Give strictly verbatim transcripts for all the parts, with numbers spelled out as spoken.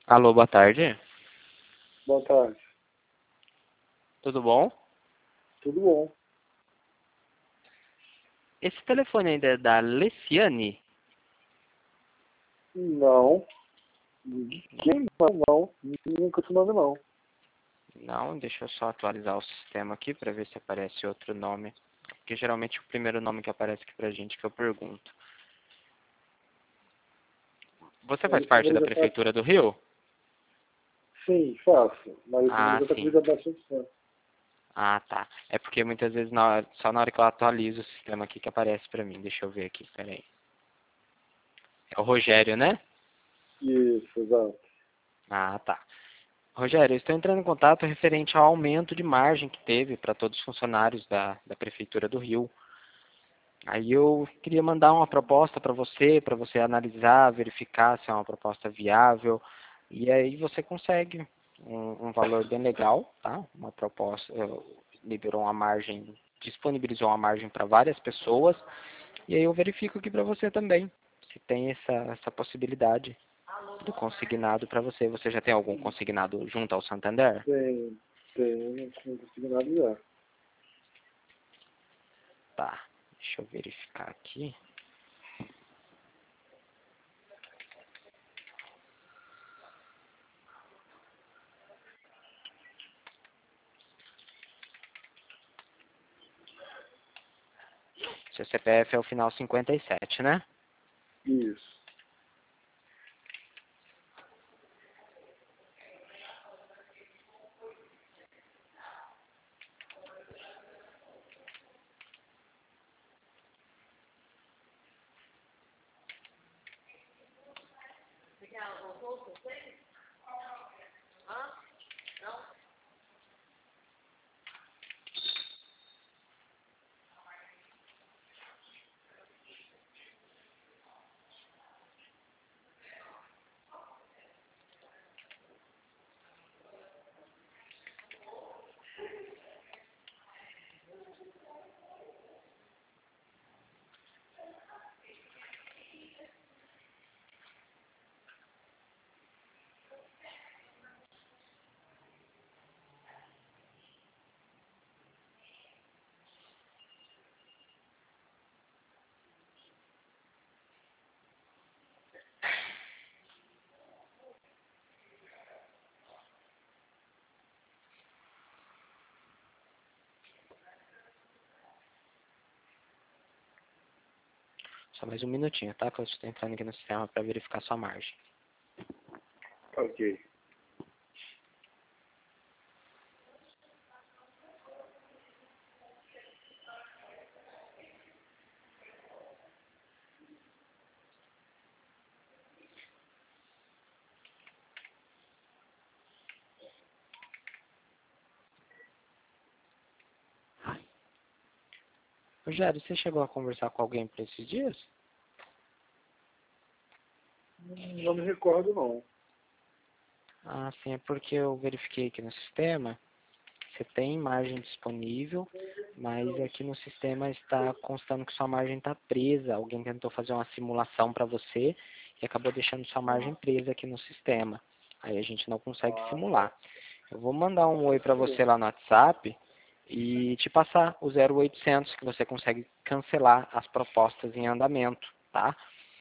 Alô, boa tarde. Boa tarde. Tudo bom? Tudo bom? Esse telefone ainda é da Leciane? Não. Quem não? Não. Nunca esse nome não. Não, deixa eu só atualizar o sistema aqui para ver se aparece outro nome. Porque geralmente é o primeiro nome que aparece aqui pra gente que eu pergunto. Você Mas faz esse parte número da já tá. Prefeitura do Rio? Sim, faço. Mas esse número Ah, já tá sim. comigo há bastante tempo. Ah, tá. É porque muitas vezes na hora- só na hora que eu atualizo o sistema aqui que aparece pra mim. Deixa eu ver aqui, peraí. É o Rogério, né? Isso, exato. Ah, tá. Rogério, eu estou entrando em contato referente ao aumento de margem que teve para todos os funcionários da, da Prefeitura do Rio. Aí eu queria mandar uma proposta para você, para você analisar, verificar se é uma proposta viável. E aí você consegue um, um valor bem legal, tá? Uma proposta, eh, liberou uma margem, disponibilizou uma margem para várias pessoas. E aí eu verifico aqui para você também, se tem essa, essa possibilidade do consignado para você. Você já tem algum consignado junto ao Santander? Tem. Tem. Não consigo nada já. Tá, deixa eu verificar aqui. Seu C P F é o final cinquenta e sete, né? Isso. Só mais um minutinho, tá? Que eu estou entrando aqui no sistema para verificar sua margem. Ok. Rogério, você chegou a conversar com alguém por esses dias? Não me recordo não. Ah, sim, é porque eu verifiquei aqui no sistema. Você tem margem disponível, mas aqui no sistema está constando que sua margem está presa. Alguém tentou fazer uma simulação para você e acabou deixando sua margem presa aqui no sistema. Aí a gente não consegue simular. Eu vou mandar um oi para você lá no WhatsApp e te passar o zero oitocentos que você consegue cancelar as propostas em andamento, tá?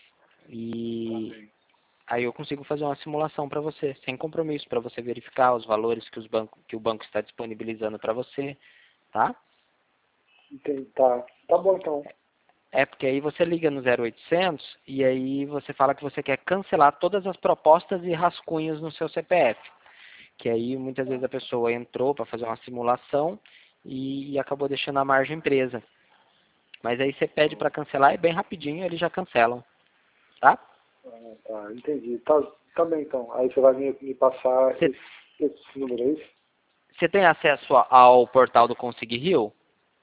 E aí eu consigo fazer uma simulação para você, sem compromisso, para você verificar os valores que, os banco, que o banco está disponibilizando para você, tá? Entendi. Tá. Tá bom então. É porque aí você liga no zero oitocentos e aí você fala que você quer cancelar todas as propostas e rascunhos no seu C P F. Que aí muitas vezes a pessoa entrou para fazer uma simulação e, e acabou deixando a margem presa. Mas aí você pede para cancelar e bem rapidinho eles já cancelam, tá? Ah, tá. Entendi. Tá, tá bem então. Aí você vai me, me passar Você esse, esse número aí? você tem acesso ao portal do Consegui Rio?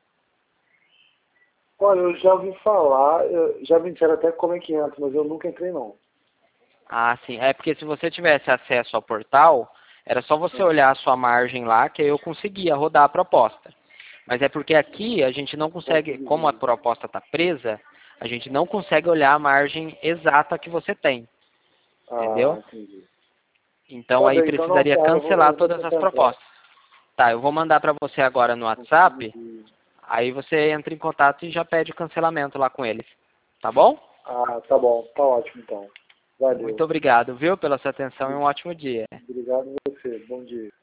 Olha, eu já ouvi falar, eu- já me disseram até como é que entra, mas eu nunca entrei não. Ah, sim. É porque se você tivesse acesso ao portal, era só você Ah, olhar a sua margem lá que aí eu conseguia rodar a proposta. Mas é porque aqui a gente não posso consegue, como a seguir. proposta está presa, a gente não consegue olhar a margem exata que você tem, Ah, entendeu? entendi. Então Tá aí bem, então não, precisaria cara, eu vou- cancelar eu vou todas as tentar. propostas. Tá, eu vou mandar para você agora no WhatsApp, aí você entra em contato e já pede o cancelamento lá com eles. Tá bom? Ah, tá bom, tá ótimo então. Valeu. Muito obrigado, viu, pela sua atenção e um ótimo dia. Obrigado a você. Bom dia.